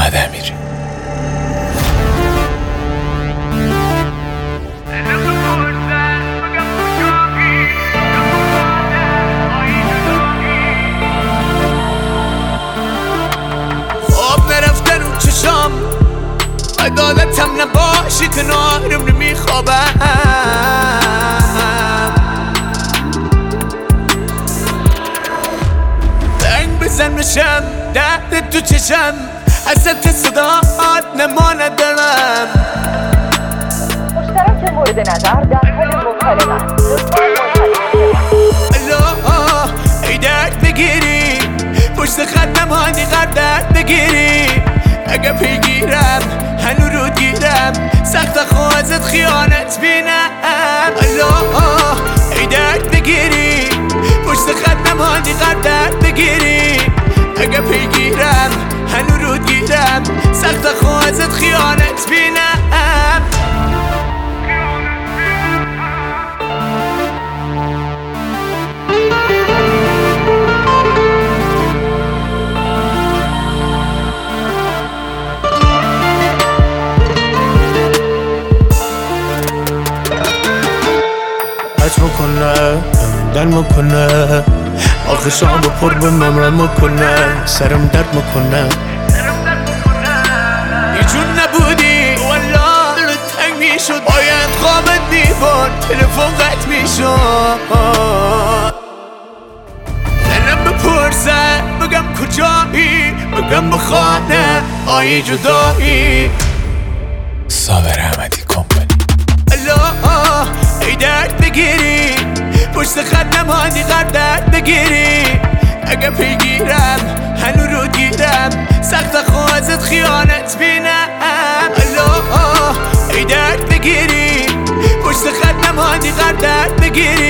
محمد امیری. خواب نرفته رو چشام، عدالتم نباشی کنارم نمیخوابم. زنگ بزن بشم درد تو چشم، حسرت صدات نما ندارم. مشترک مورد نظر در حال مکالمه. الله ای درد بگیری، پشت خط نمانی قرار درد بگیری. اگه پیگیرم هنو رو گیرم، سخت خوازت خیانت بینم. الله ای درد بگیری، پشت خط نمانی قرار درد بگیری. اگه پیگیرم هنو رو گیرم، سخت خوازت خیانت بینم. عجب میکنه دل میکنه، آخشام پر به ممرم میکنه، سرم درد میکنه. ایجون نبودی والله دلت تنگ میشد، باید خوابت میبرد تلفن قطع میشد. دلم بپرسه بگم کجایی، بگم بخانه آیی جدایی. صابر احمدی کمپانی. الله ای درد بگیری، پشت خط نمانی قرار درد بگیری. اگه پیگیرم هنو رو گیرم، سخت خوازت خیانت بینم. الله ای درد بگیری، پشت خط نمانی قرار درد بگیری.